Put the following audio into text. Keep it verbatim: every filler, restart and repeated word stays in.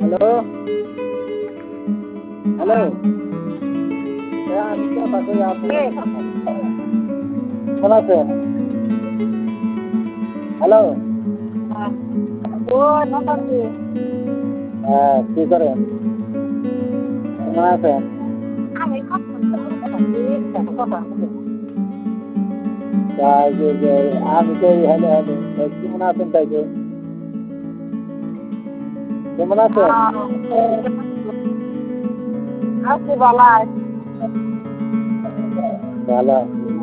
hello hello হ্যাঁ আমি তো পাশে আছি কেমন আছেন হ্যালো হ্যাঁ কী করেন কেমন আছেন তাই যে যে আমি তো হ্যালো হ্যালো কেমন আছেন তাই যে কেমন আছেন আছি ভালো ভালো আছি